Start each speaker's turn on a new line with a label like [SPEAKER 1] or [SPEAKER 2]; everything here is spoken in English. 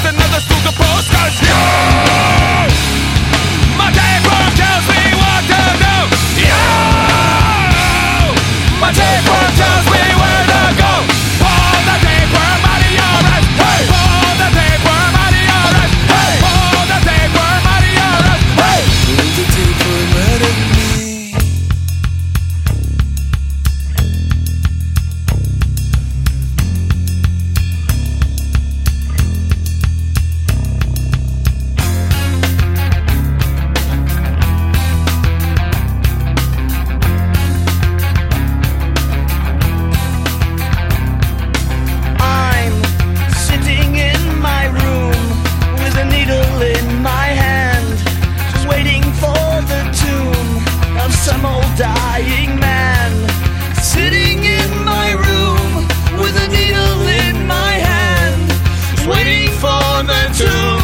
[SPEAKER 1] another stooge post, 'cause you, my tapeworm tells me what to do. You, my tapeworm tells me where to go. Pull the tapeworm out of your ass. Hey, pull the tapeworm out of your ass. Hey, pull the tapeworm out of your ass. Hey,
[SPEAKER 2] pull the tapeworm out of me.
[SPEAKER 3] Some old dying man sitting in my room with a needle in my hand, waiting for the tomb.